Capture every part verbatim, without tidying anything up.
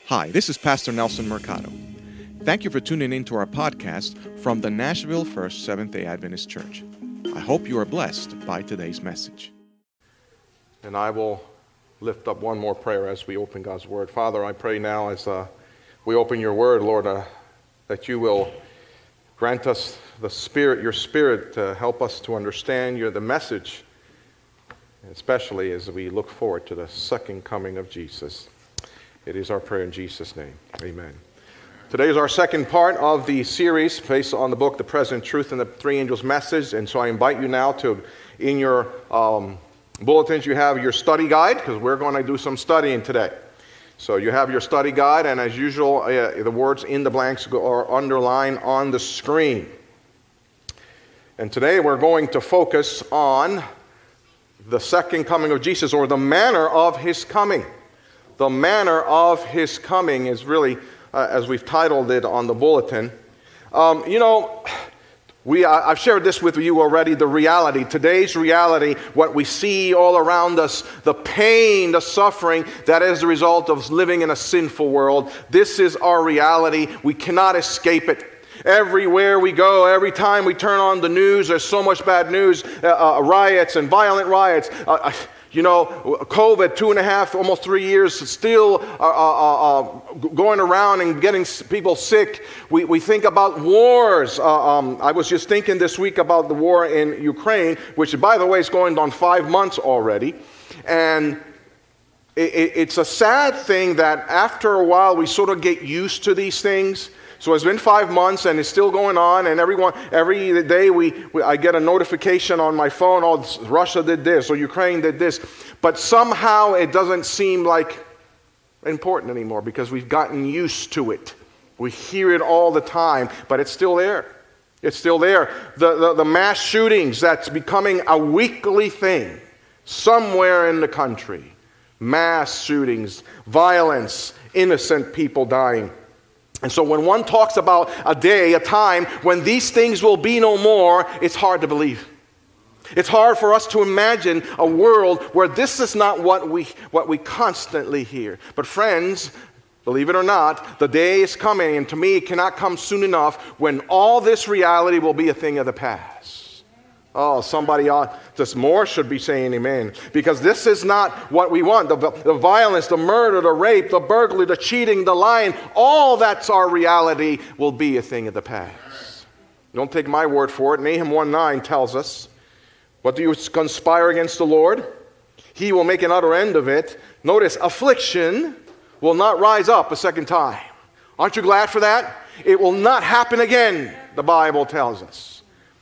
Hi, this is Pastor Nelson Mercado. Thank you for tuning in to our podcast from the Nashville First Seventh-day Adventist Church. I hope you are blessed by today's message. And I will lift up one more prayer as we open God's Word. Father, I pray now as uh, we open your Word, Lord, uh, that you will grant us the Spirit, your Spirit, to help us to understand your, the message, especially as we look forward to the second coming of Jesus. It is our prayer in Jesus' name. Amen. Today is our second part of the series based on the book, The Present Truth and the Three Angels' Message. And so I invite you now to, in your um, bulletins, you have your study guide, because we're going to do some studying today. So you have your study guide, and as usual, uh, the words in the blanks are underlined on the screen. And today we're going to focus on the second coming of Jesus, or the manner of his coming. The manner of his coming is really, uh, as we've titled it on the bulletin. Um, you know, we I, I've shared this with you already, the reality, today's reality, what we see all around us, the pain, the suffering that is the result of living in a sinful world. This is our reality. We cannot escape it. Everywhere we go, every time we turn on the news, there's so much bad news, uh, uh, riots and violent riots. Uh, You know, COVID, two and a half, almost three years, still uh, uh, uh, going around and getting people sick. We, we think about wars. Uh, um, I was just thinking this week about the war in Ukraine, which, by the way, is going on five months already. And it, it, it's a sad thing that after a while we sort of get used to these things. So it's been five months and it's still going on, and everyone, every day we, we I get a notification on my phone, oh, Russia did this or Ukraine did this. But somehow it doesn't seem like important anymore because we've gotten used to it. We hear it all the time, but it's still there. It's still there. The, the, the mass shootings, that's becoming a weekly thing somewhere in the country. Mass shootings, violence, innocent people dying. And so when one talks about a day, a time when these things will be no more, it's hard to believe. It's hard for us to imagine a world where this is not what we what we constantly hear. But friends, believe it or not, the day is coming, and to me it cannot come soon enough, when all this reality will be a thing of the past. Oh, somebody ought, just more should be saying amen. Because this is not what we want. The, the violence, the murder, the rape, the burglary, the cheating, the lying, all that's our reality will be a thing of the past. Don't take my word for it. Nahum one nine tells us, what do you conspire against the Lord? He will make an utter end of it. Notice, affliction will not rise up a second time. Aren't you glad for that? It will not happen again, the Bible tells us.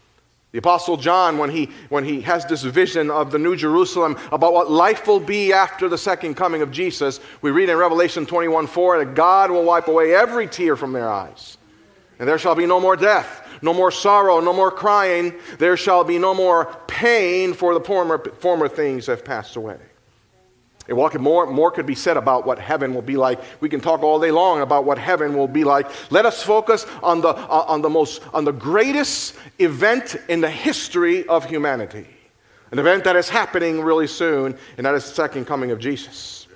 The Apostle John, when he, when he has this vision of the New Jerusalem, about what life will be after the second coming of Jesus, we read in Revelation twenty-one four that God will wipe away every tear from their eyes. And there shall be no more death, no more sorrow, no more crying. There shall be no more pain, for the former, former things have passed away. And what more, more could be said about what heaven will be like. We can talk all day long about what heaven will be like. Let us focus on the uh, on the most on the greatest event in the history of humanity, an event that is happening really soon, and that is the second coming of Jesus.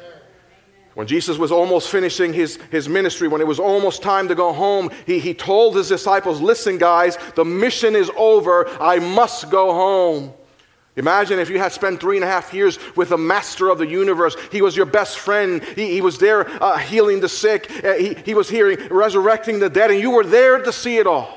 When Jesus was almost finishing his, his ministry, when it was almost time to go home, he, he told his disciples, "Listen, guys, the mission is over. I must go home." Imagine if you had spent three and a half years with the master of the universe. He was your best friend. He, he was there uh, healing the sick. Uh, he, he was here resurrecting the dead, and you were there to see it all.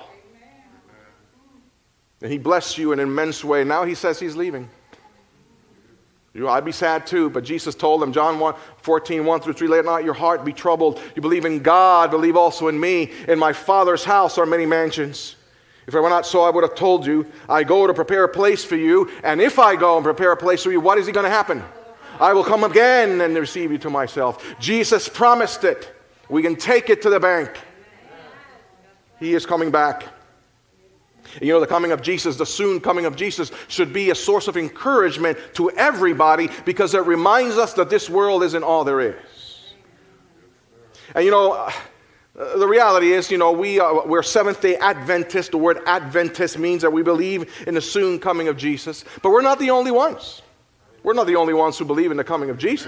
And he blessed you in an immense way. Now he says he's leaving. You know, I'd be sad too, but Jesus told them, John fourteen, one through three, "Let not your heart be troubled. You believe in God, believe also in me. In my Father's house are many mansions. If it were not so, I would have told you. I go to prepare a place for you. And if I go and prepare a place for you, what is going to happen? I will come again and receive you to myself." Jesus promised it. We can take it to the bank. He is coming back. You know, the coming of Jesus, the soon coming of Jesus, should be a source of encouragement to everybody, because it reminds us that this world isn't all there is. And you know, Uh, the reality is, you know, we are, we're Seventh-day Adventists. The word Adventist means that we believe in the soon coming of Jesus. But we're not the only ones. We're not the only ones who believe in the coming of Jesus.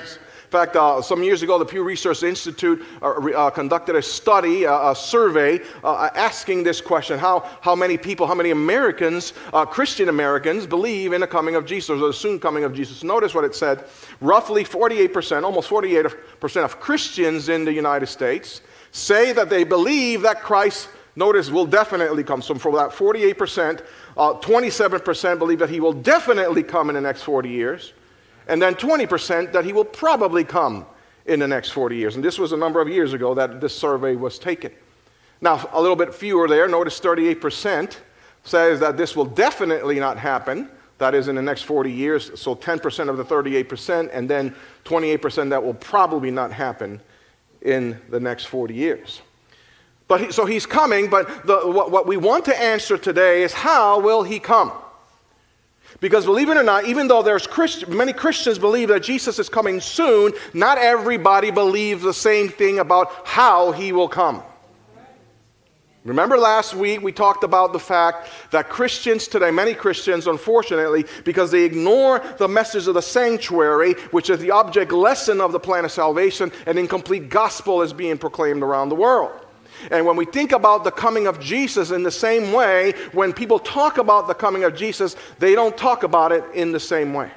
In fact, uh, some years ago, the Pew Research Institute uh, uh, conducted a study, uh, a survey, uh, asking this question: How how many people, how many Americans, uh, Christian Americans, believe in the coming of Jesus, or the soon coming of Jesus? Notice what it said: roughly forty-eight percent, almost forty-eight percent of Christians in the United States say that they believe that Christ, notice, will definitely come. So from that forty-eight percent, uh, twenty-seven percent believe that he will definitely come in the next forty years. And then twenty percent that he will probably come in the next forty years. And this was a number of years ago that this survey was taken. Now, a little bit fewer there. Notice thirty-eight percent says that this will definitely not happen. That is in the next forty years. So ten percent of the thirty-eight percent, and then twenty-eight percent that will probably not happen in the next forty years. But he, so he's coming, but the, what, what we want to answer today is, how will he come? Because believe it or not, even though there's Christ, many Christians believe that Jesus is coming soon, not everybody believes the same thing about how he will come. Remember last week we talked about the fact that Christians today, many Christians, unfortunately, because they ignore the message of the sanctuary, which is the object lesson of the plan of salvation, an incomplete gospel is being proclaimed around the world. And when we think about the coming of Jesus in the same way, when people talk about the coming of Jesus, they don't talk about it in the same way.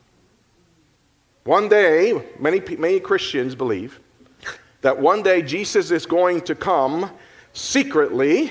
One day, many, many Christians believe that one day Jesus is going to come secretly,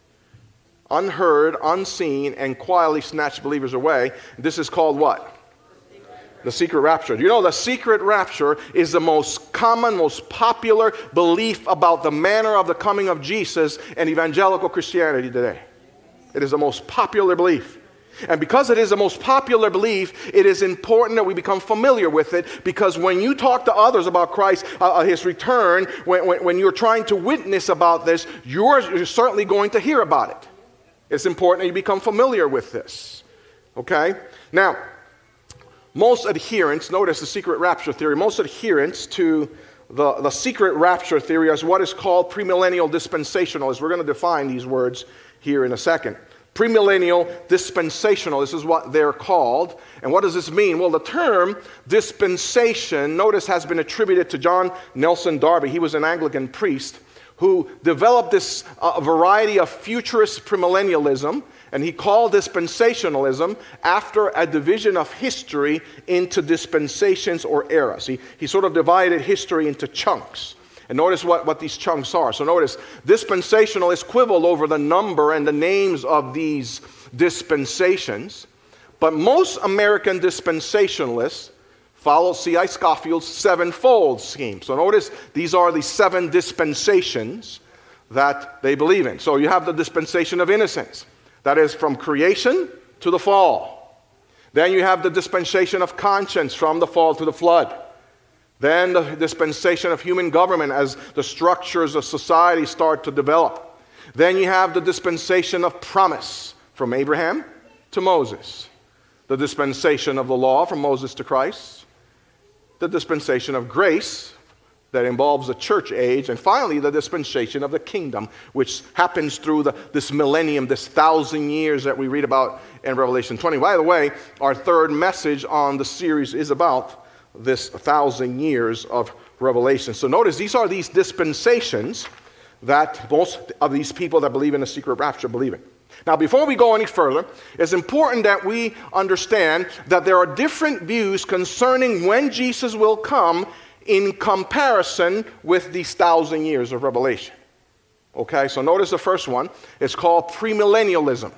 unheard, unseen, and quietly snatch believers away. This is called what? The secret rapture. You know, the secret rapture is the most common, most popular belief about the manner of the coming of Jesus in evangelical Christianity today. It is the most popular belief. And because it is the most popular belief, it is important that we become familiar with it, because when you talk to others about Christ, uh, his return, when, when, when you're trying to witness about this, you're, you're certainly going to hear about it. It's important that you become familiar with this. Okay? Now, most adherents, notice the secret rapture theory, most adherents to the, the secret rapture theory is what is called premillennial dispensationalists. We're going to define these words here in a second. Premillennial dispensational, this is what they're called. And what does this mean? Well, the term dispensation, notice, has been attributed to John Nelson Darby. He was an Anglican priest who developed this uh, variety of futurist premillennialism, and he called dispensationalism after a division of history into dispensations or eras. He, he sort of divided history into chunks. And notice what, what these chunks are. So notice, dispensationalists quibble over the number and the names of these dispensations, but most American dispensationalists follow C I Scoffield's sevenfold scheme. So notice, these are the seven dispensations that they believe in. So you have the dispensation of innocence. That is from creation to the fall. Then you have the dispensation of conscience from the fall to the flood. Then the dispensation of human government as the structures of society start to develop. Then you have the dispensation of promise from Abraham to Moses. The dispensation of the law from Moses to Christ. The dispensation of grace that involves the church age, and finally the dispensation of the kingdom, which happens through the, this millennium, this thousand years that we read about in Revelation twenty. By the way, our third message on the series is about this thousand years of Revelation. So notice, these are these dispensations that most of these people that believe in the secret rapture believe in. Now, before we go any further, it's important that we understand that there are different views concerning when Jesus will come in comparison with these thousand years of Revelation. Okay, so notice the first one. It's called premillennialism.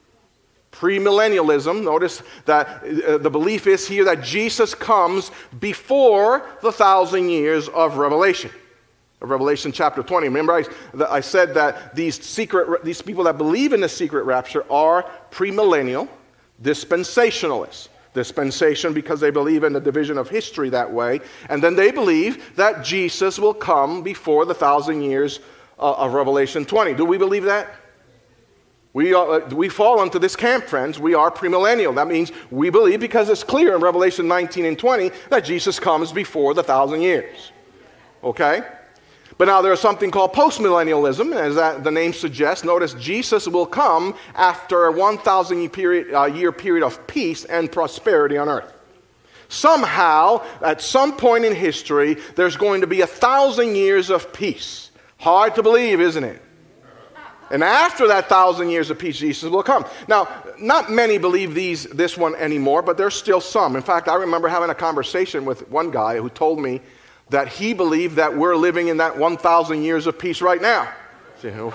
Premillennialism, notice that uh, the belief is here that Jesus comes before the thousand years of Revelation. Of Revelation chapter twenty. Remember, I, I said that these secret, these people that believe in the secret rapture are premillennial dispensationalists. Dispensation because they believe in the division of history that way. And then they believe that Jesus will come before the thousand years uh, of Revelation twenty. Do we believe that? We, are, we fall into this camp, friends. We are premillennial. That means we believe, because it's clear in Revelation nineteen and twenty, that Jesus comes before the thousand years. Okay? But now there's something called postmillennialism, as that, the name suggests. Notice, Jesus will come after a one thousand year period, uh, year period of peace and prosperity on earth. Somehow, at some point in history, there's going to be a thousand years of peace. Hard to believe, isn't it? And after that thousand years of peace, Jesus will come. Now, not many believe these, this one anymore, but there's still some. In fact, I remember having a conversation with one guy who told me that he believed that we're living in that one thousand years of peace right now. You know,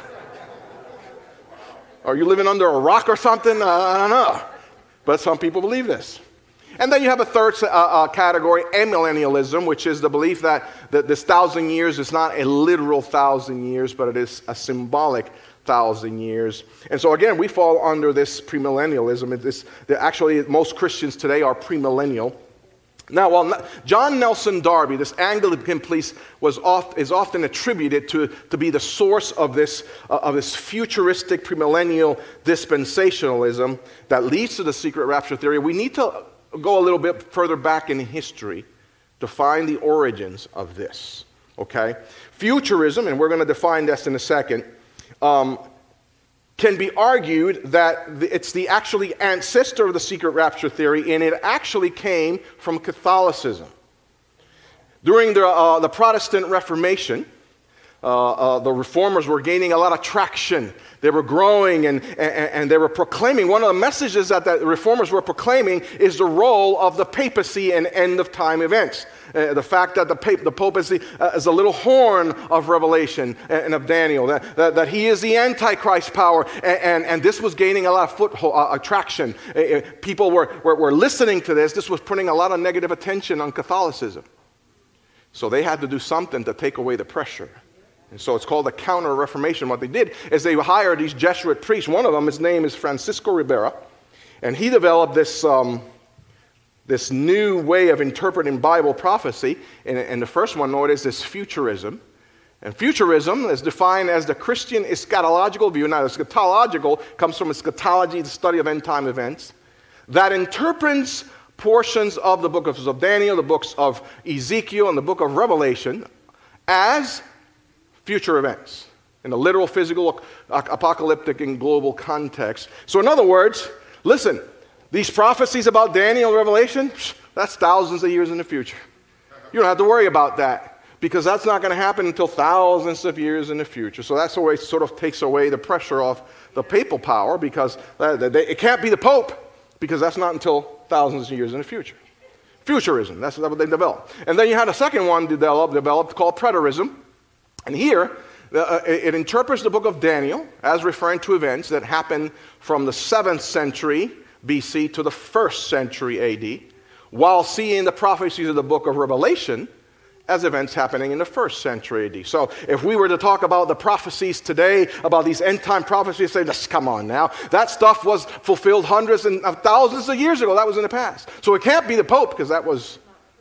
are you living under a rock or something? Uh, I don't know. But some people believe this. And then you have a third uh, uh, category, amillennialism, which is the belief that, that this thousand years is not a literal thousand years, but it is a symbolic thousand years. And so again, we fall under this premillennialism. This, actually, most Christians today are premillennial. Now, while John Nelson Darby, this Anglican priest, was oft, is often attributed to, to be the source of this, uh, of this futuristic premillennial dispensationalism that leads to the secret rapture theory, we need to go a little bit further back in history to find the origins of this. Okay? Futurism, and we're going to define this in a second, um, can be argued that it's the actually ancestor of the secret rapture theory, and it actually came from Catholicism. During the, uh, the Protestant Reformation, uh, uh, the reformers were gaining a lot of traction. They were growing and, and, and they were proclaiming. One of the messages that the reformers were proclaiming is the role of the papacy in end-of-time events. Uh, the fact that the, pap- the papacy uh, is a little horn of Revelation and, and of Daniel, that, that, that he is the Antichrist power, and, and, and this was gaining a lot of foothold, uh, attraction. Uh, people were, were, were listening to this. This was putting a lot of negative attention on Catholicism. So they had to do something to take away the pressure. And so it's called a counter-reformation. What they did is they hired these Jesuit priests. One of them, his name is Francisco Ribera, and he developed this... Um, This new way of interpreting Bible prophecy, and, and the first one, notice, is futurism. And futurism is defined as the Christian eschatological view. Now, eschatological comes from eschatology, the study of end-time events, that interprets portions of the book of Daniel, the books of Ezekiel, and the book of Revelation as future events in a literal, physical, apocalyptic, and global context. So, in other words, listen. These prophecies about Daniel and Revelation, that's thousands of years in the future. You don't have to worry about that because that's not going to happen until thousands of years in the future. So that's the way it sort of takes away the pressure of the papal power because it can't be the Pope because that's not until thousands of years in the future. Futurism, that's what they developed. And then you had a second one developed, developed called preterism. And here, uh, it interprets the book of Daniel as referring to events that happened from the seventh century B C to the first century A D, while seeing the prophecies of the book of Revelation as events happening in the first century A D. So if we were to talk about the prophecies today, about these end-time prophecies, say, let's come on now. That stuff was fulfilled hundreds and thousands of years ago. That was in the past. So it can't be the Pope because that was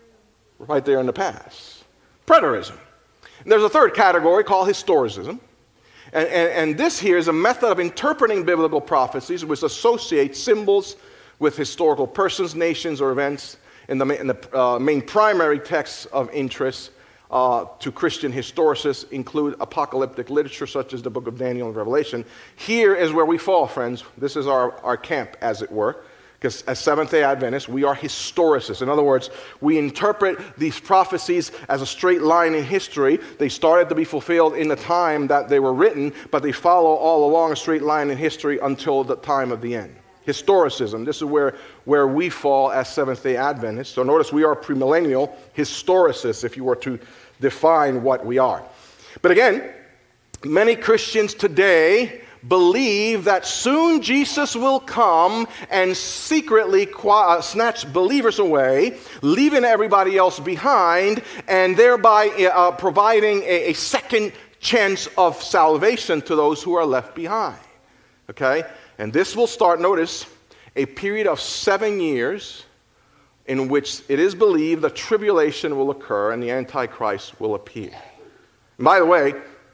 right there in the past. Preterism. And there's a third category called historicism. And, and, and this here is a method of interpreting biblical prophecies which associates symbols with historical persons, nations, or events in the, in the uh, main primary texts of interest uh, to Christian historicists include apocalyptic literature such as the book of Daniel and Revelation. Here is where we fall, friends. This is our, our camp, as it were. Because as Seventh-day Adventists, we are historicists. In other words, we interpret these prophecies as a straight line in history. They started to be fulfilled in the time that they were written, but they follow all along a straight line in history until the time of the end. Historicism, this is where, where we fall as Seventh-day Adventists. So notice we are premillennial historicists, if you were to define what we are. But again, many Christians today believe that soon Jesus will come and secretly uh, snatch believers away, leaving everybody else behind, and thereby uh, providing a, a second chance of salvation to those who are left behind. Okay? And this will start, notice, a period of seven years in which it is believed the tribulation will occur and the Antichrist will appear. And by the way,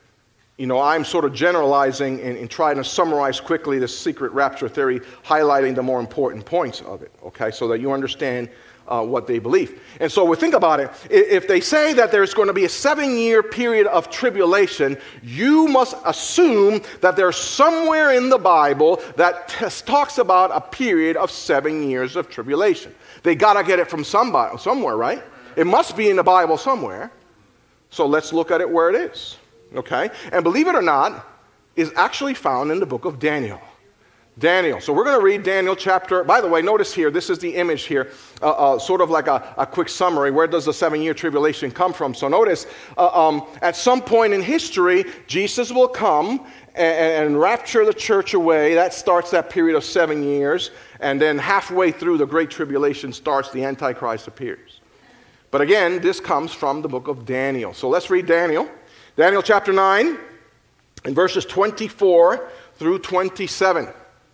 you know, I'm sort of generalizing and, and trying to summarize quickly the secret rapture theory, highlighting the more important points of it, okay, so that you understand uh, what they believe. And so we think about it. If they say that there's going to be a seven-year period of tribulation, you must assume that there's somewhere in the Bible that t- talks about a period of seven years of tribulation. They got to get it from somebody, somewhere, right? It must be in the Bible somewhere. So let's look at it where it is, okay? And believe it or not, is actually found in the book of Daniel. Daniel. So we're going to read Daniel chapter. By the way, notice here, this is the image here, uh, uh, sort of like a, a quick summary. Where does the seven-year tribulation come from? So notice, uh, um, at some point in history, Jesus will come and, and rapture the church away. That starts that period of seven years. And then halfway through the Great Tribulation starts, the Antichrist appears. But again, this comes from the book of Daniel. So let's read Daniel. Daniel chapter nine, in verses twenty-four through twenty-seven.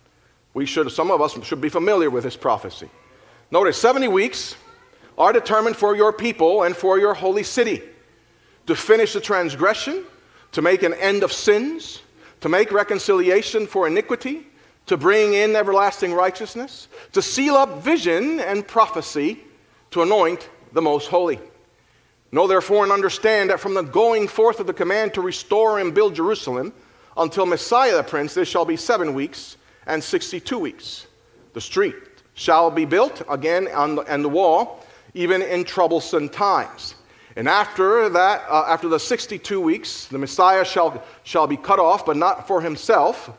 We should, some of us should be familiar with this prophecy. Notice, seventy weeks are determined for your people and for your holy city, to finish the transgression, to make an end of sins, to make reconciliation for iniquity, to bring in everlasting righteousness, to seal up vision and prophecy, to anoint the most holy. Know therefore and understand that from the going forth of the command to restore and build Jerusalem until Messiah the Prince, there shall be seven weeks and sixty-two weeks. The street shall be built again on the, and the wall, even in troublesome times. And after that, uh, after the sixty-two weeks, the Messiah shall, shall be cut off, but not for himself.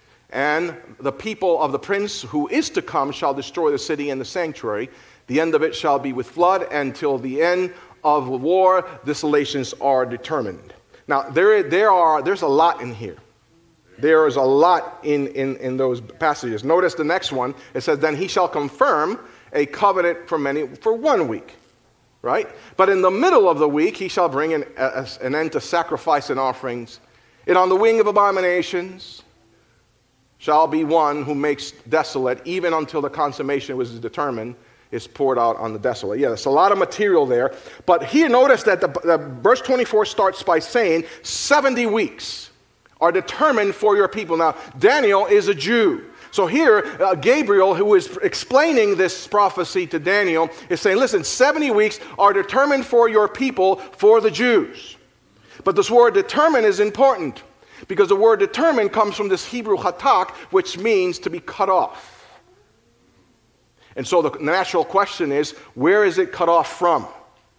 And the people of the prince who is to come shall destroy the city and the sanctuary. The end of it shall be with flood, and till the end of war, desolations are determined. Now, there, there are, there's a lot in here. There is a lot in, in, in those passages. Notice the next one. It says, then he shall confirm a covenant for many, for one week. Right? But in the middle of the week, he shall bring an, a, an end to sacrifice and offerings. And on the wing of abominations shall be one who makes desolate, even until the consummation was determined, is poured out on the desolate. Yeah, there's a lot of material there. But here, notice that the, the verse twenty-four starts by saying seventy weeks are determined for your people. Now, Daniel is a Jew. So here, uh, Gabriel, who is explaining this prophecy to Daniel, is saying, listen, seventy weeks are determined for your people, for the Jews. But this word determine is important, because the word determine comes from this Hebrew chatak, which means to be cut off. And so the natural question is, where is it cut off from?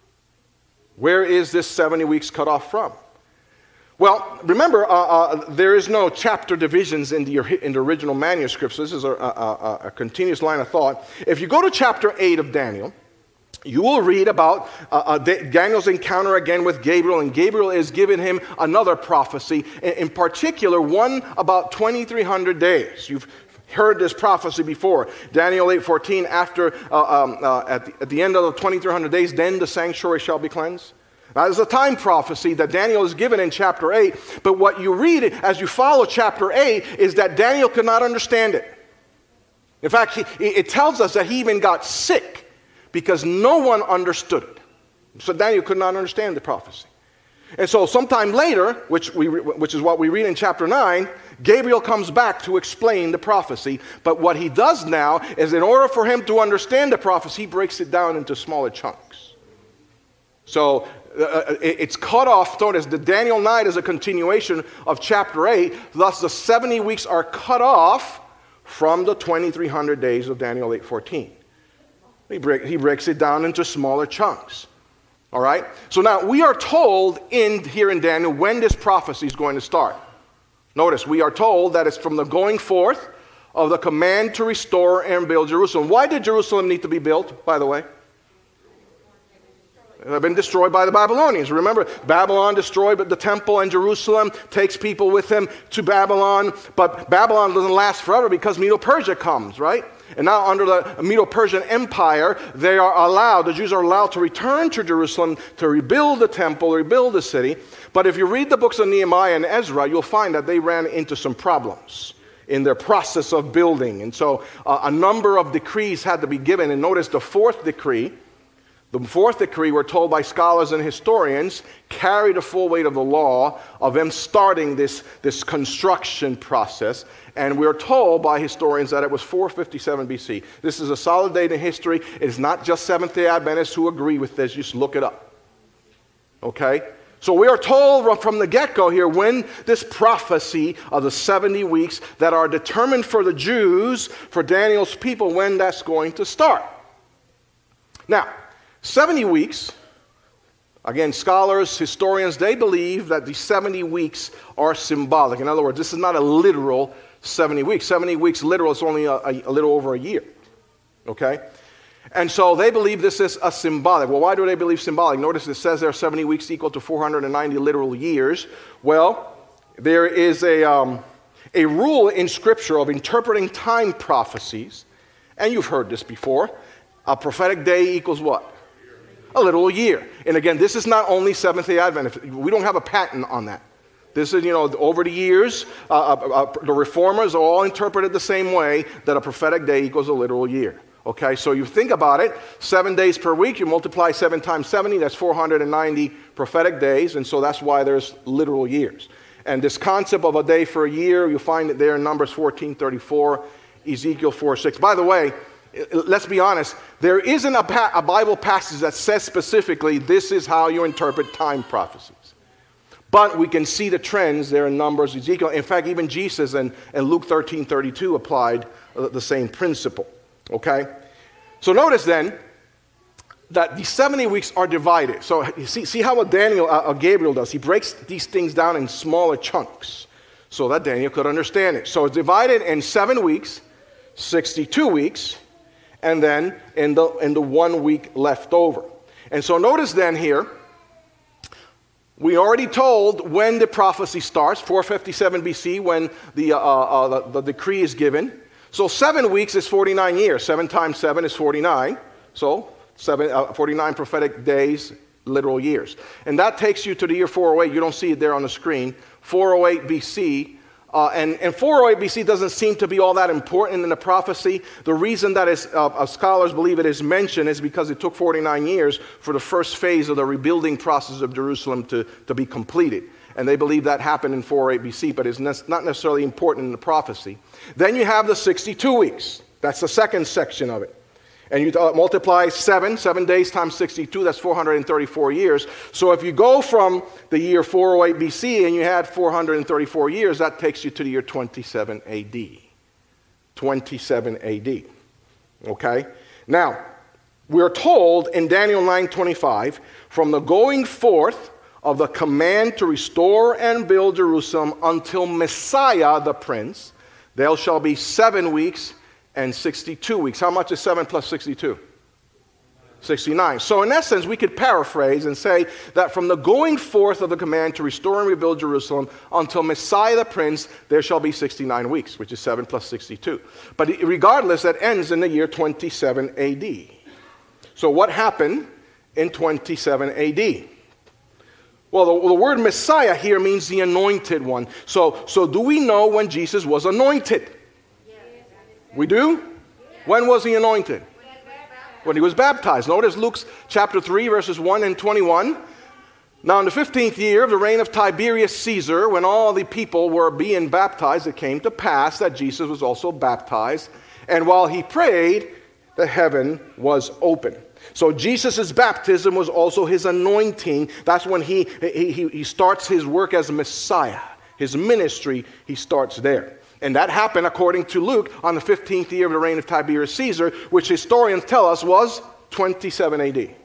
Where is this seventy weeks cut off from? Well, remember, uh, uh, there is no chapter divisions in the, in the original manuscripts. So this is a, a, a continuous line of thought. If you go to chapter eight of Daniel, you will read about uh, uh, Daniel's encounter again with Gabriel, and Gabriel is giving him another prophecy, in, in particular, one about twenty-three hundred days. You've heard this prophecy before. Daniel eight fourteen, after, uh, um, uh, at, the, at the end of the twenty-three hundred days, then the sanctuary shall be cleansed. Now, there's a time prophecy that Daniel is given in chapter eight, but what you read as you follow chapter eight is that Daniel could not understand it. In fact, he, it tells us that he even got sick because no one understood it. So Daniel could not understand the prophecy. And so sometime later, which, we, which is what we read in chapter nine, Gabriel comes back to explain the prophecy. But what he does now is, in order for him to understand the prophecy, he breaks it down into smaller chunks. So uh, it's cut off. Notice the Daniel nine is a continuation of chapter eight. Thus the seventy weeks are cut off from the twenty-three hundred days of Daniel eight fourteen. He, break, he breaks it down into smaller chunks. All right? So now we are told in here in Daniel when this prophecy is going to start. Notice we are told that it's from the going forth of the command to restore and build Jerusalem. Why did Jerusalem need to be built, by the way? It had been destroyed by the Babylonians. Remember, Babylon destroyed the temple, and Jerusalem takes people with him to Babylon. But Babylon doesn't last forever because Medo-Persia comes, right? And now under the Medo-Persian Empire, they are allowed, the Jews are allowed to return to Jerusalem to rebuild the temple, rebuild the city. But if you read the books of Nehemiah and Ezra, you'll find that they ran into some problems in their process of building. And so uh, a number of decrees had to be given. And notice the fourth decree, The fourth decree, we're told by scholars and historians, carried the full weight of the law of them starting this, this construction process. And we're told by historians that it was four fifty-seven B C. This is a solid date in history. It's not just Seventh-day Adventists who agree with this. Just look it up. Okay? So we are told from the get-go here when this prophecy of the seventy weeks that are determined for the Jews, for Daniel's people, when that's going to start. Now, seventy weeks, again, scholars, historians, they believe that the seventy weeks are symbolic. In other words, this is not a literal seventy weeks. seventy weeks literal is only a, a, a little over a year. Okay? And so they believe this is a symbolic. Well, why do they believe symbolic? Notice it says there are seventy weeks equal to four hundred ninety literal years. Well, there is a, um, a rule in Scripture of interpreting time prophecies. And you've heard this before. A prophetic day equals what? A literal year. And again, this is not only Seventh-day Adventist. We don't have a patent on that. This is, you know, over the years, uh, uh, uh, the reformers are all interpreted the same way, that a prophetic day equals a literal year. Okay, so you think about it, seven days per week, you multiply seven times seventy, that's four hundred ninety prophetic days, and so that's why there's literal years. And this concept of a day for a year, you find it there in Numbers fourteen thirty-four, Ezekiel four six. By the way, let's be honest, there isn't a, pa- a Bible passage that says specifically this is how you interpret time prophecies. But we can see the trends there in Numbers, Ezekiel. In fact, even Jesus and, and Luke thirteen thirty-two applied uh, the same principle. Okay? So notice then that the seventy weeks are divided. So you see, see how what Daniel, uh, Gabriel does. He breaks these things down in smaller chunks so that Daniel could understand it. So it's divided in seven weeks, sixty-two weeks, and then in the, in the one week left over. And so notice then here, we already told when the prophecy starts, four fifty-seven B C, when the, uh, uh, the, the decree is given. So seven weeks is forty-nine years. Seven times seven is forty-nine. So seven, uh, forty-nine prophetic days, literal years. And that takes you to the year four oh eight. You don't see it there on the screen. four oh eight B C. Uh, and, and four oh eight B C doesn't seem to be all that important in the prophecy. The reason that is, uh, uh, scholars believe it is mentioned is because it took forty-nine years for the first phase of the rebuilding process of Jerusalem to, to be completed. And they believe that happened in four oh eight B C, but it's ne- not necessarily important in the prophecy. Then you have the sixty-two weeks. That's the second section of it. And you uh, multiply seven, seven days times sixty-two, that's four hundred thirty-four years. So if you go from the year four oh eight B C and you had four hundred thirty-four years, that takes you to the year twenty-seven A D. twenty-seven A D. Okay? Now, we're told in Daniel nine twenty-five, from the going forth of the command to restore and build Jerusalem until Messiah the Prince, there shall be seven weeks and sixty-two weeks. How much is seven plus sixty-two? sixty-nine. So in essence, we could paraphrase and say that from the going forth of the command to restore and rebuild Jerusalem until Messiah the Prince, there shall be sixty-nine weeks, which is seven plus sixty-two. But regardless, that ends in the year twenty-seven A D. So what happened in twenty-seven A D? Well, the, the word Messiah here means the anointed one. So, so do we know when Jesus was anointed? Yes. We do? Yes. When was he anointed? When he was baptized. Notice Luke chapter three, verses one and twenty-one. Now in the fifteenth year of the reign of Tiberius Caesar, when all the people were being baptized, it came to pass that Jesus was also baptized. And while he prayed, the heaven was open. So Jesus' baptism was also his anointing. That's when he, he, he starts his work as a Messiah. His ministry, he starts there. And that happened, according to Luke, on the fifteenth year of the reign of Tiberius Caesar, which historians tell us was twenty-seven A D.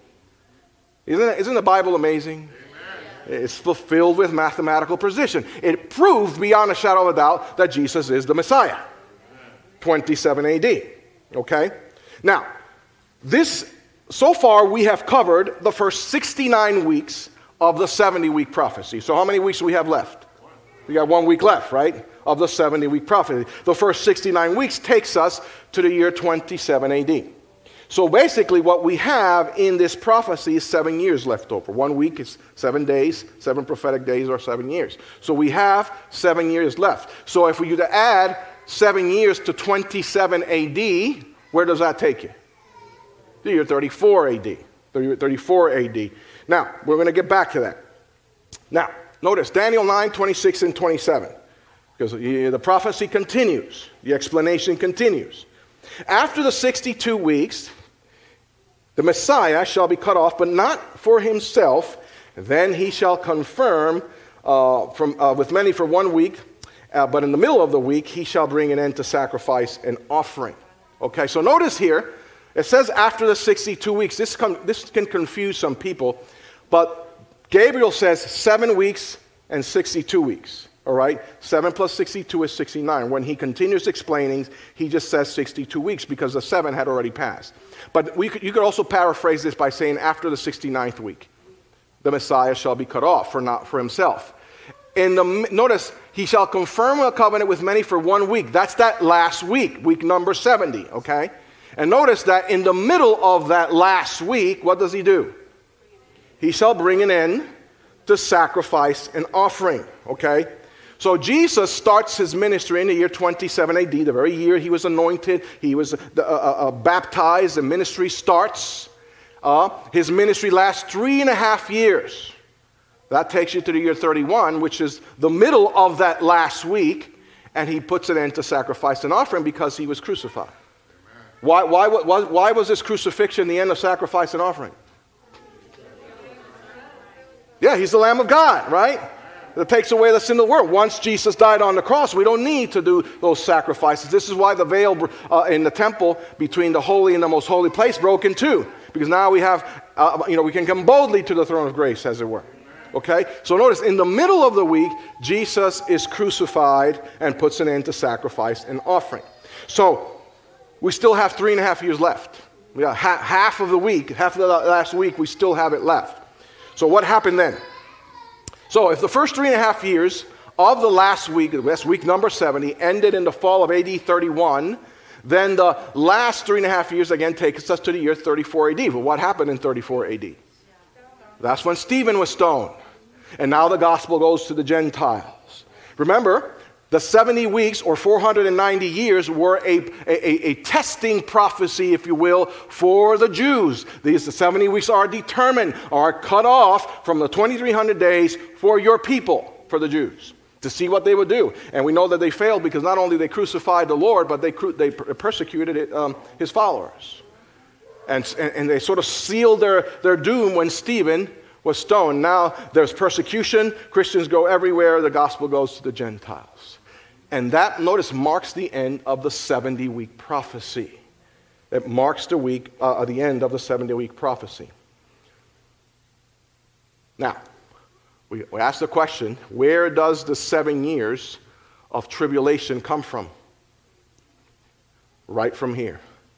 Isn't, it, isn't the Bible amazing? Amen. It's fulfilled with mathematical precision. It proved beyond a shadow of a doubt that Jesus is the Messiah. twenty-seven A D. Okay? Now, this... So far, we have covered the first sixty-nine weeks of the seventy-week prophecy. So how many weeks do we have left? We got one week left, right, of the seventy-week prophecy. The first sixty-nine weeks takes us to the year twenty-seven A D. So basically what we have in this prophecy is seven years left over. One week is seven days, seven prophetic days or seven years. So we have seven years left. So if we were to add seven years to twenty-seven A D, where does that take you? The year thirty-four A D. thirty-four A D. Now, we're going to get back to that. Now, notice Daniel nine, twenty-six and twenty-seven. Because the prophecy continues. The explanation continues. After the sixty-two weeks, the Messiah shall be cut off, but not for himself. Then he shall confirm uh, from, uh, with many for one week, uh, but in the middle of the week he shall bring an end to sacrifice and offering. Okay, so notice here, it says after the sixty-two weeks. This, com- this can confuse some people, but Gabriel says seven weeks and sixty-two weeks. All right, seven plus sixty-two is sixty-nine. When he continues explaining, he just says sixty-two weeks because the seven had already passed. But we could, you could also paraphrase this by saying after the sixty-ninth week, the Messiah shall be cut off, for not for himself. In the, notice, he shall confirm a covenant with many for one week. That's that last week, week number seventy, okay? And notice that in the middle of that last week, what does he do? He shall bring an end to sacrifice and offering, okay? So Jesus starts his ministry in the year twenty-seven A D, the very year he was anointed, he was uh, uh, uh, baptized, the ministry starts. Uh, his ministry lasts three and a half years. That takes you to the year thirty-one, which is the middle of that last week, and he puts an end to sacrifice and offering because he was crucified. Why, why, why, why was this crucifixion the end of sacrifice and offering? Yeah, he's the Lamb of God, right? That takes away the sin of the world. Once Jesus died on the cross, we don't need to do those sacrifices. This is why the veil uh, in the temple between the holy and the most holy place broke in two. Because now we have, uh, you know, we can come boldly to the throne of grace, as it were. Okay? So notice, in the middle of the week, Jesus is crucified and puts an end to sacrifice and offering. So, we still have three and a half years left. We got ha- half of the week, half of the last week, we still have it left. So what happened then? So if the first three and a half years of the last week, that's week number seventy, ended in the fall of A D thirty-one, then the last three and a half years again takes us to the year thirty-four A D. But what happened in thirty-four A D? That's when Stephen was stoned. And now the gospel goes to the Gentiles. Remember, the seventy weeks or four hundred ninety years were a, a, a testing prophecy, if you will, for the Jews. These the seventy weeks are determined, are cut off from the twenty-three hundred days for your people, for the Jews, to see what they would do. And we know that they failed because not only they crucified the Lord, but they, they persecuted it, um, his followers. And, and they sort of sealed their, their doom when Stephen was stoned. Now there's persecution. Christians go everywhere. The gospel goes to the Gentiles. And that, notice, marks the end of the seventy-week prophecy. It marks the week, uh, the end of the seventy-week prophecy. Now, we, we ask the question, where does the seven years of tribulation come from? Right from here.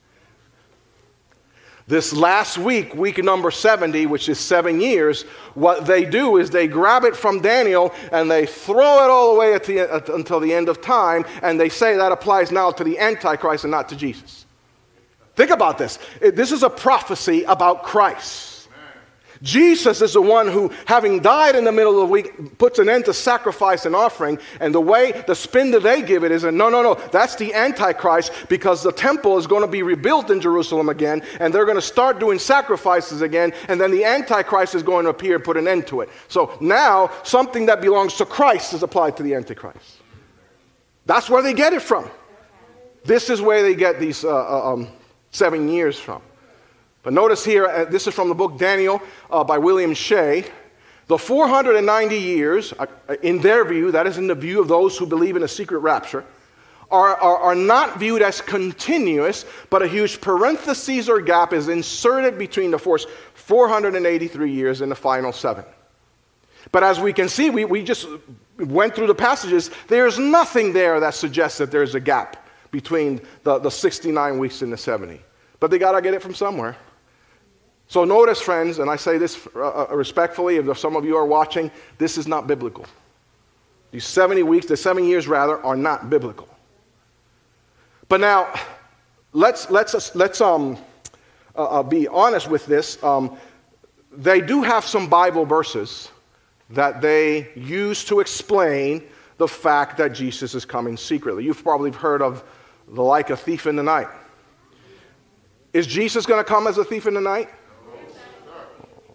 This last week, week number seventy, which is seven years, what they do is they grab it from Daniel and they throw it all the way at the, at, until the end of time, and they say that applies now to the Antichrist and not to Jesus. Think about this. This is a prophecy about Christ. Jesus is the one who, having died in the middle of the week, puts an end to sacrifice and offering. And the way, the spin that they give it is, no, no, no, that's the Antichrist, because the temple is going to be rebuilt in Jerusalem again, and they're going to start doing sacrifices again, and then the Antichrist is going to appear and put an end to it. So now, something that belongs to Christ is applied to the Antichrist. That's where they get it from. This is where they get these uh, um, seven years from. But notice here, uh, this is from the book Daniel uh, by William Shea. The four hundred ninety years, uh, in their view, that is in the view of those who believe in a secret rapture, are, are, are not viewed as continuous, but a huge parenthesis or gap is inserted between the first four hundred eighty-three years and the final seven. But as we can see, we, we just went through the passages, there's nothing there that suggests that there's a gap between the, the sixty-nine weeks and the seventy. But they got to get it from somewhere. So notice, friends, and I say this uh, respectfully, if some of you are watching, this is not biblical. These seventy weeks, the seven years rather, are not biblical. But now, let's let's let's um uh, uh, be honest with this. Um, they do have some Bible verses that they use to explain the fact that Jesus is coming secretly. You've probably heard of the like a thief in the night. Is Jesus going to come as a thief in the night?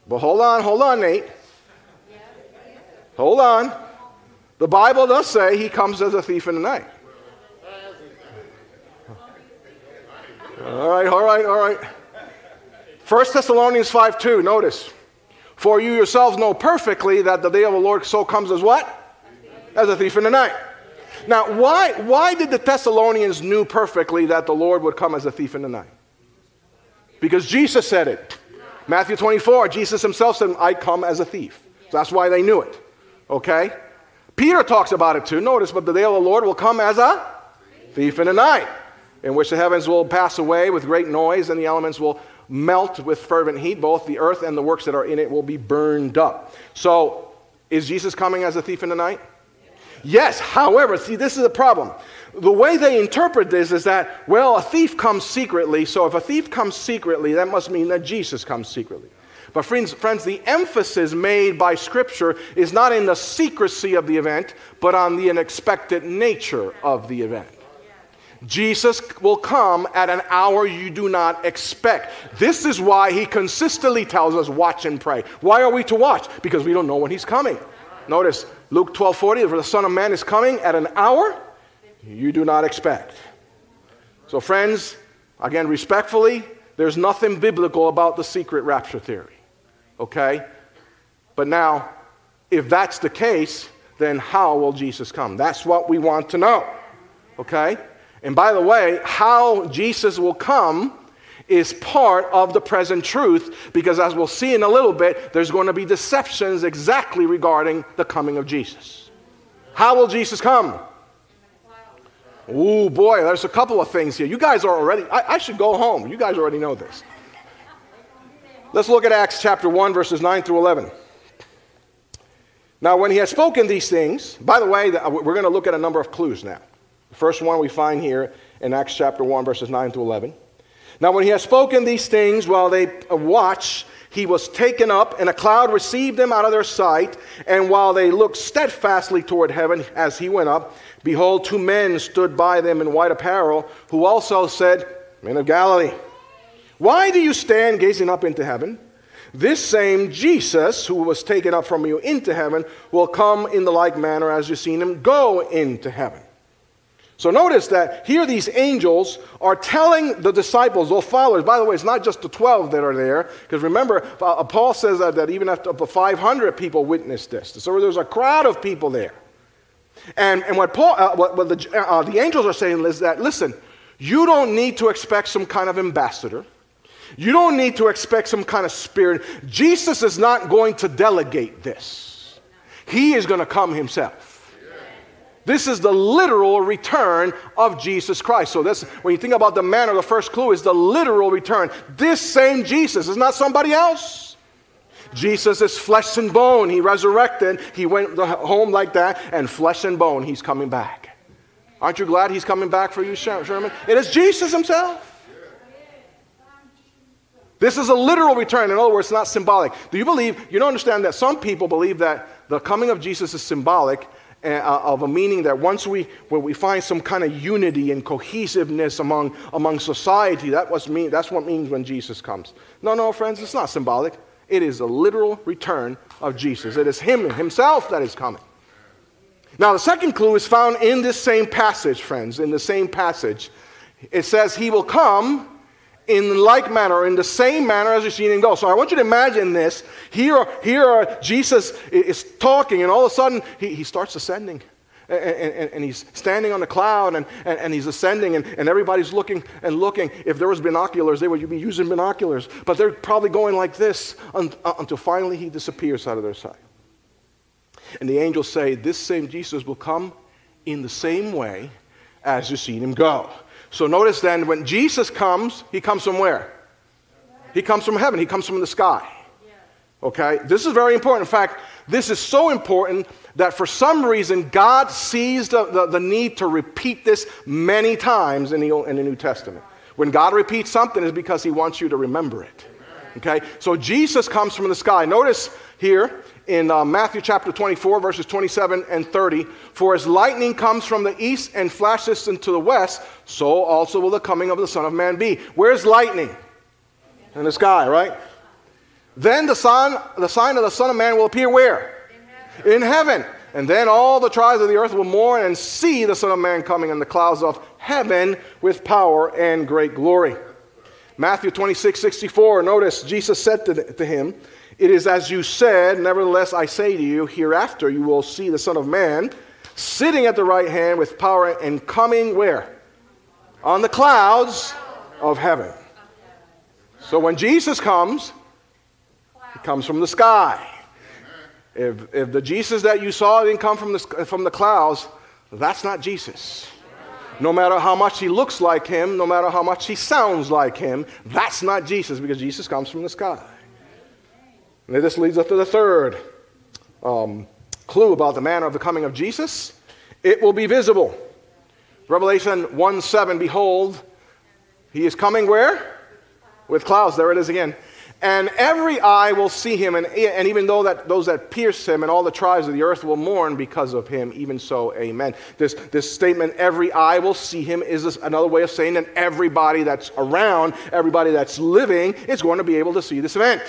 But hold on, hold on, Nate. Hold on. The Bible does say he comes as a thief in the night. All right, all right, all right. First Thessalonians five two, notice. For you yourselves know perfectly that the day of the Lord so comes as what? As a thief in the night. Now, why, why did the Thessalonians knew perfectly that the Lord would come as a thief in the night? Because Jesus said it. Matthew twenty-four, Jesus himself said, I come as a thief. So that's why they knew it. Okay? Peter talks about it too. Notice, but the day of the Lord will come as a thief in the night, in which the heavens will pass away with great noise, and the elements will melt with fervent heat. Both the earth and the works that are in it will be burned up. So, is Jesus coming as a thief in the night? Yes. However, see, this is the problem. The way they interpret this is that, well, a thief comes secretly, so if a thief comes secretly, that must mean that Jesus comes secretly. But friends, friends, the emphasis made by Scripture is not in the secrecy of the event, but on the unexpected nature of the event. Jesus will come at an hour you do not expect. This is why he consistently tells us, watch and pray. Why are we to watch? Because we don't know when he's coming. Notice Luke twelve forty, for the Son of Man is coming at an hour you do not expect. So friends, again, respectfully, there's nothing biblical about the secret rapture theory. Okay? But now, if that's the case, then how will Jesus come? That's what we want to know. Okay? And by the way, how Jesus will come is part of the present truth, because as we'll see in a little bit, there's going to be deceptions exactly regarding the coming of Jesus. How will Jesus come? Oh boy, there's a couple of things here. You guys are already, I, I should go home. You guys already know this. Let's look at Acts chapter one, verses nine through eleven. Now, when he had spoken these things, by the way, we're going to look at a number of clues now. The first one we find here in Acts chapter one, verses nine to eleven. Now, when he had spoken these things while they watched, he was taken up, and a cloud received him out of their sight. And while they looked steadfastly toward heaven as he went up, behold, two men stood by them in white apparel, who also said, Men of Galilee, why do you stand gazing up into heaven? This same Jesus, who was taken up from you into heaven, will come in the like manner as you've seen him go into heaven. So notice that here these angels are telling the disciples, those followers, by the way, it's not just the twelve that are there, because remember, uh, Paul says that, that even after five hundred people witnessed this. So there's a crowd of people there. And, and what, Paul, uh, what, what the, uh, the angels are saying is that, listen, you don't need to expect some kind of ambassador. You don't need to expect some kind of spirit. Jesus is not going to delegate this. He is going to come himself. This is the literal return of Jesus Christ. So that's, when you think about the manner, the first clue is the literal return. This same Jesus is not somebody else. Jesus is flesh and bone. He resurrected. He went home like that, and flesh and bone, he's coming back. Aren't you glad he's coming back for you, Sherman? It is Jesus himself. This is a literal return. In other words, not symbolic. Do you believe, you don't understand that some people believe that the coming of Jesus is symbolic, Uh, of a meaning that once we, when we find some kind of unity and cohesiveness among, among society, that was mean, that's what means when Jesus comes. No, no, friends, it's not symbolic. It is a literal return of Jesus. It is him himself that is coming. Now, the second clue is found in this same passage, friends, in the same passage. It says he will come in like manner, in the same manner as you've seen him go. So I want you to imagine this. Here, here Jesus is talking, and all of a sudden, he, he starts ascending. And, and, and he's standing on the cloud, and, and, and he's ascending, and, and everybody's looking and looking. If there was binoculars, they would be using binoculars. But they're probably going like this until finally he disappears out of their sight. And the angels say, this same Jesus will come in the same way as you've seen him go. So notice then, when Jesus comes, he comes from where? He comes from heaven. He comes from the sky. Okay? This is very important. In fact, this is so important that for some reason, God sees the, the, the need to repeat this many times in the, in the New Testament. When God repeats something, it's because he wants you to remember it. Okay? So Jesus comes from the sky. Notice here in uh, Matthew chapter twenty-four, verses twenty-seven and thirty, for as lightning comes from the east and flashes into the west, so also will the coming of the Son of Man be. Where's lightning? In the sky, right? Then the son, the sign of the Son of Man will appear where? In heaven. In heaven. And then all the tribes of the earth will mourn and see the Son of Man coming in the clouds of heaven with power and great glory. Matthew twenty-six sixty-four, notice Jesus said to, to him, "It is as you said, nevertheless I say to you, hereafter you will see the Son of Man sitting at the right hand with power and coming where? On the clouds of heaven." So when Jesus comes, he comes from the sky. If, if the Jesus that you saw didn't come from the, from the clouds, that's not Jesus. No matter how much he looks like him, no matter how much he sounds like him, that's not Jesus, because Jesus comes from the sky. And this leads us to the third um, clue about the manner of the coming of Jesus. It will be visible. Revelation one seven, behold, he is coming where? With clouds. There it is again. And every eye will see him, and, and even though that those that pierce him and all the tribes of the earth will mourn because of him, even so, amen. This, this statement, every eye will see him, is this another way of saying that everybody that's around, everybody that's living, is going to be able to see this event.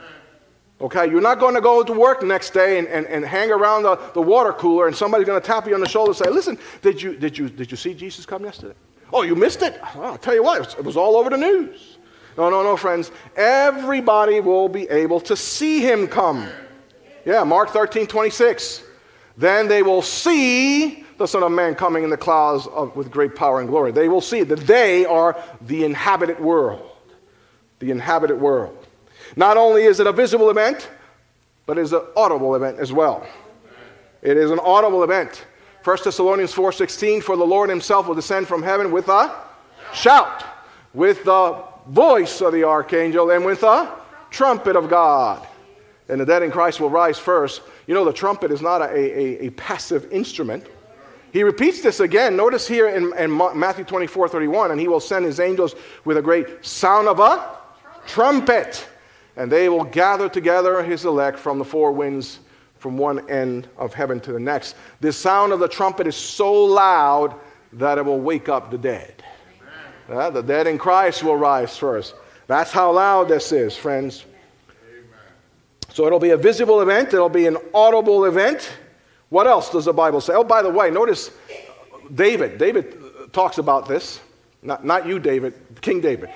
Okay, you're not going to go to work the next day and, and, and hang around the, the water cooler and somebody's going to tap you on the shoulder and say, listen, did you, did you, did you see Jesus come yesterday? Oh, you missed it? Well, I'll tell you what, it was, it was all over the news. No, no, no, friends. Everybody will be able to see him come. Yeah, Mark thirteen twenty-six. Then they will see the Son of Man coming in the clouds of, with great power and glory. They will see that they are the inhabited world. The inhabited world. Not only is it a visible event, but it is an audible event as well. It is an audible event. First Thessalonians four sixteen, for the Lord himself will descend from heaven with a shout, with the voice of the archangel, and with a trumpet of God. And the dead in Christ will rise first. You know, the trumpet is not a, a, a passive instrument. He repeats this again. Notice here in, in Matthew twenty-four thirty-one, and he will send his angels with a great sound of a trumpet, and they will gather together his elect from the four winds, from one end of heaven to the next. This sound of the trumpet is so loud that it will wake up the dead. Uh, the dead in Christ will rise first. That's how loud this is, friends. Amen. So it'll be a visible event. It'll be an audible event. What else does the Bible say? Oh, by the way, notice David. David talks about this. Not, not you, David. King David.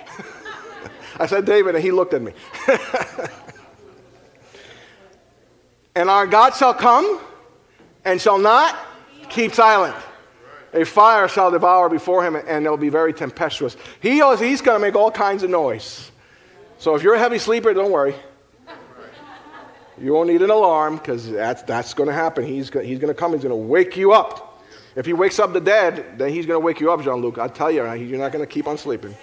I said David, and he looked at me. And our God shall come and shall not keep silent. A fire shall devour before him, and it'll be very tempestuous. He, he's going to make all kinds of noise. So if you're a heavy sleeper, don't worry. You won't need an alarm, because that's, that's going to happen. He's, he's going to come. He's going to wake you up. If he wakes up the dead, then he's going to wake you up, Jean-Luc. I tell you, you're not going to keep on sleeping.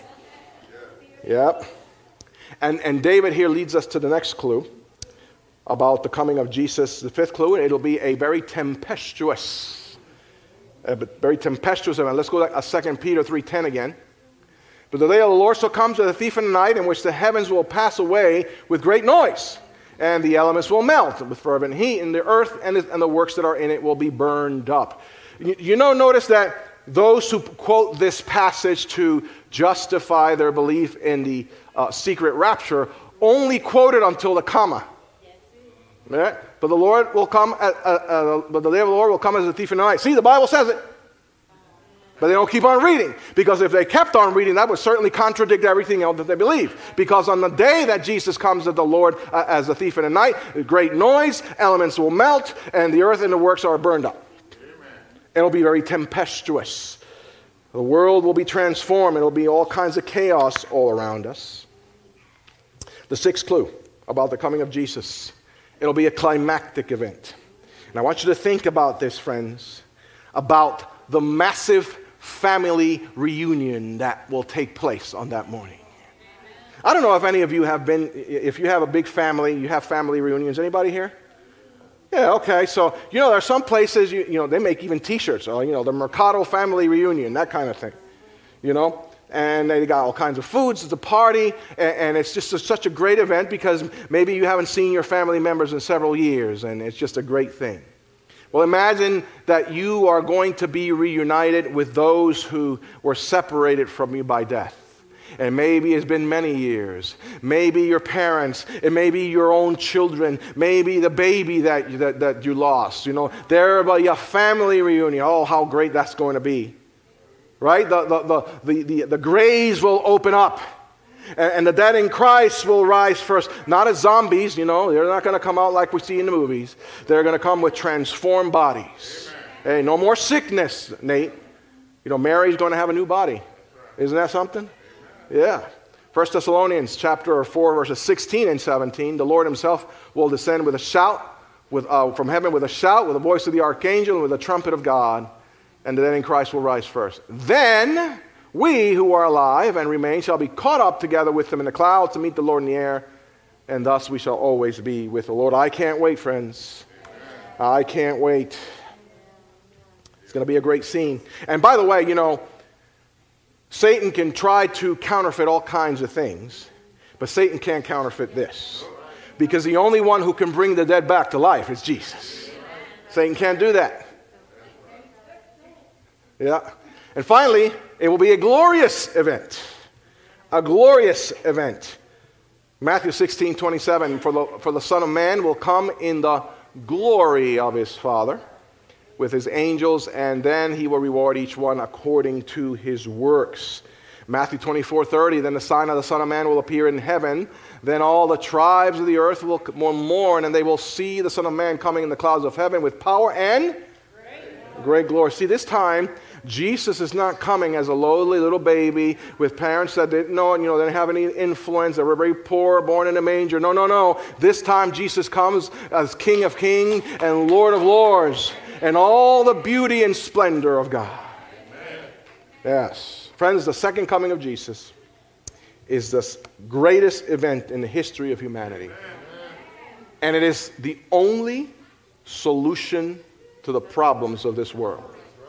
Yep. And, and David here leads us to the next clue about the coming of Jesus. The fifth clue, it'll be a very tempestuous A very tempestuous event. Let's go to Second Peter three ten again. But the day of the Lord shall come to the thief in the night, in which the heavens will pass away with great noise, and the elements will melt with fervent heat, and the earth and the, and the works that are in it will be burned up. You, you know, notice that those who quote this passage to justify their belief in the uh, secret rapture only quote it until the comma. Right? But the Lord will come, at, uh, uh, but the day of the Lord will come as a thief in the night. See, the Bible says it. But they don't keep on reading. Because if they kept on reading, that would certainly contradict everything else that they believe. Because on the day that Jesus comes as the Lord uh, as a thief in the night, great noise, elements will melt, and the earth and the works are burned up. Amen. It'll be very tempestuous. The world will be transformed. It'll be all kinds of chaos all around us. The sixth clue about the coming of Jesus. It'll be a climactic event. And I want you to think about this, friends, about the massive family reunion that will take place on that morning. I don't know if any of you have been, if you have a big family, you have family reunions. Anybody here? Yeah, okay. So, you know, there are some places, you, you know, they make even T-shirts, or, you know, the Mercado family reunion, that kind of thing, you know. And they got all kinds of foods. It's a party, and, and it's just a, such a great event because maybe you haven't seen your family members in several years, and it's just a great thing. Well, imagine that you are going to be reunited with those who were separated from you by death. And maybe it's been many years. Maybe your parents, it may be your own children, maybe the baby that, that, that you lost. You know, there will be a family reunion. Oh, how great that's going to be. Right? The, the, the, the, the, the graves will open up. And, and the dead in Christ will rise first. Not as zombies, you know. They're not going to come out like we see in the movies. They're going to come with transformed bodies. Amen. Hey, no more sickness, Nate. You know, Mary's going to have a new body. Isn't that something? Yeah. First Thessalonians chapter four, verses sixteen and seventeen. The Lord himself will descend with a shout with, uh, from heaven with a shout, with the voice of the archangel, and with the trumpet of God. And the dead in Christ will rise first. Then we who are alive and remain shall be caught up together with them in the clouds to meet the Lord in the air. And thus we shall always be with the Lord. I can't wait, friends. I can't wait. It's going to be a great scene. And by the way, you know, Satan can try to counterfeit all kinds of things, but Satan can't counterfeit this. Because the only one who can bring the dead back to life is Jesus. Satan can't do that. Yeah. And finally, it will be a glorious event. A glorious event. Matthew sixteen, twenty-seven, for the, for the Son of Man will come in the glory of his Father with his angels, and then he will reward each one according to his works. Matthew twenty-four, thirty, then the sign of the Son of Man will appear in heaven. Then all the tribes of the earth will mourn, and they will see the Son of Man coming in the clouds of heaven with power and great, great glory. See, this time, Jesus is not coming as a lowly little baby with parents that didn't know, you know, they didn't have any influence. They were very poor, born in a manger. No, no, no. This time Jesus comes as King of Kings and Lord of Lords, and all the beauty and splendor of God. Amen. Yes. Friends, the second coming of Jesus is the greatest event in the history of humanity. Amen. And it is the only solution to the problems of this world.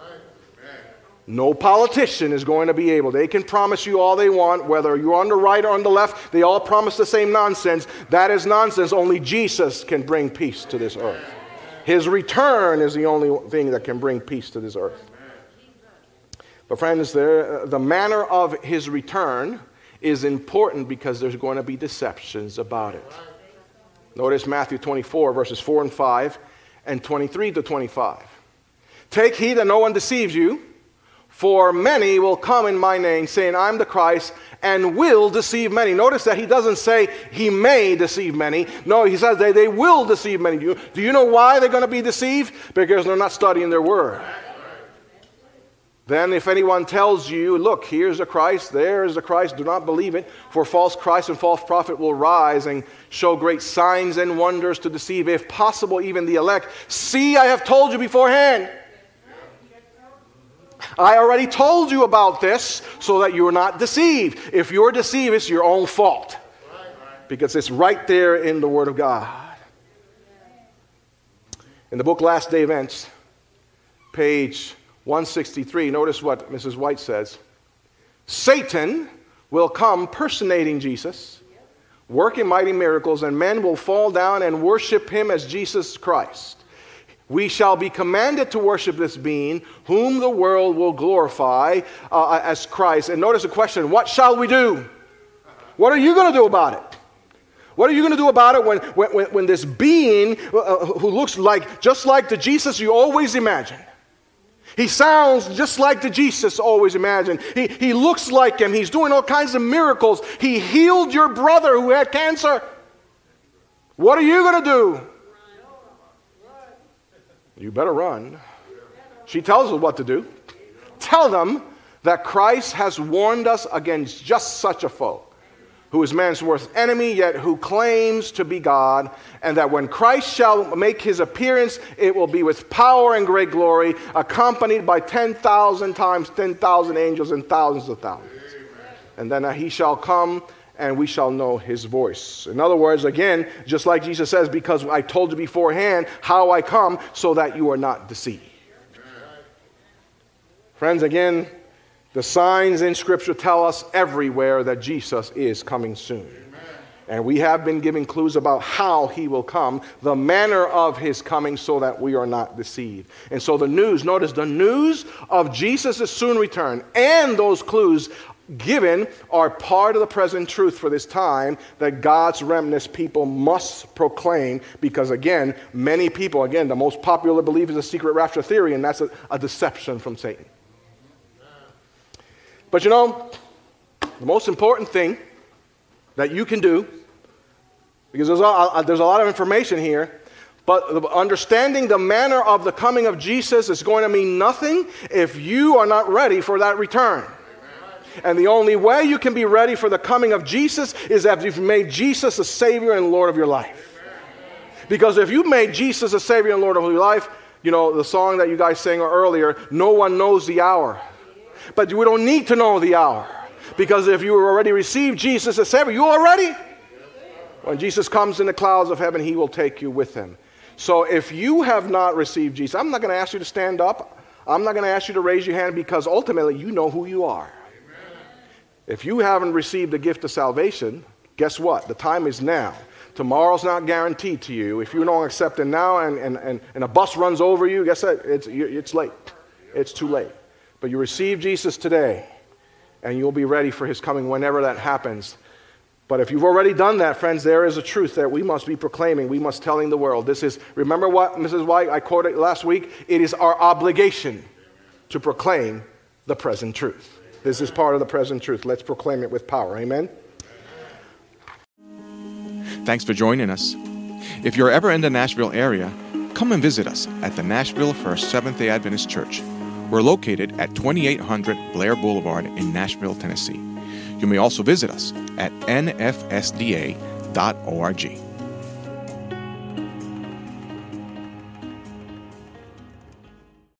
No politician is going to be able. They can promise you all they want, whether you're on the right or on the left. They all promise the same nonsense. That is nonsense. Only Jesus can bring peace to this earth. His return is the only thing that can bring peace to this earth. But friends, there, the manner of his return is important because there's going to be deceptions about it. Notice Matthew twenty-four, verses four and five, and twenty-three to twenty-five. Take heed that no one deceives you. For many will come in my name, saying, I'm the Christ, and will deceive many. Notice that he doesn't say he may deceive many. No, he says they, they will deceive many. Do you, do you know why they're going to be deceived? Because they're not studying their word. Then if anyone tells you, look, here's the Christ, there is the Christ, do not believe it. For false Christ and false prophet will rise and show great signs and wonders to deceive, if possible, even the elect. See, I have told you beforehand. I already told you about this so that you are not deceived. If you're deceived, it's your own fault. Because it's right there in the Word of God. In the book Last Day Events, page one sixty-three, notice what Missus White says. Satan will come personating Jesus, working mighty miracles, and men will fall down and worship him as Jesus Christ. We shall be commanded to worship this being, whom the world will glorify uh, as Christ. And notice the question, what shall we do? What are you going to do about it? What are you going to do about it when, when, when this being uh, who looks like just like the Jesus you always imagined? He sounds just like the Jesus always imagined. He, he looks like him. He's doing all kinds of miracles. He healed your brother who had cancer. What are you going to do? You better run. She tells us what to do. Tell them that Christ has warned us against just such a foe, who is man's worst enemy, yet who claims to be God, and that when Christ shall make his appearance, it will be with power and great glory, accompanied by ten thousand times ten thousand angels and thousands of thousands. Amen. And then he shall come, and we shall know his voice. In other words, again, just like Jesus says, because I told you beforehand how I come, so that you are not deceived. Amen. Friends, again, the signs in Scripture tell us everywhere that Jesus is coming soon. Amen. And we have been giving clues about how he will come, the manner of his coming, so that we are not deceived. And so the news, notice the news of Jesus' soon return and those clues given are part of the present truth for this time that God's remnant people must proclaim, because again, many people, again, the most popular belief is the secret rapture theory, and that's a, a deception from Satan. But you know, the most important thing that you can do, because there's a, there's a lot of information here, but understanding the manner of the coming of Jesus is going to mean nothing if you are not ready for that return. And the only way you can be ready for the coming of Jesus is if you've made Jesus the Savior and Lord of your life. Because if you've made Jesus the Savior and Lord of your life, you know, the song that you guys sang earlier, no one knows the hour. But we don't need to know the hour. Because if you already received Jesus as Savior, you are ready. When Jesus comes in the clouds of heaven, he will take you with him. So if you have not received Jesus, I'm not going to ask you to stand up. I'm not going to ask you to raise your hand, because ultimately you know who you are. If you haven't received the gift of salvation, guess what? The time is now. Tomorrow's not guaranteed to you. If you don't accept it now and, and, and, and a bus runs over you, guess what? It's, it's late. It's too late. But you receive Jesus today, and you'll be ready for his coming whenever that happens. But if you've already done that, friends, there is a truth that we must be proclaiming. We must telling the world. This is, remember what Missus White, I quoted last week? It is our obligation to proclaim the present truth. This is part of the present truth. Let's proclaim it with power. Amen? Thanks for joining us. If you're ever in the Nashville area, come and visit us at the Nashville First Seventh-day Adventist Church. We're located at twenty-eight hundred Blair Boulevard in Nashville, Tennessee. You may also visit us at N F S D A dot org.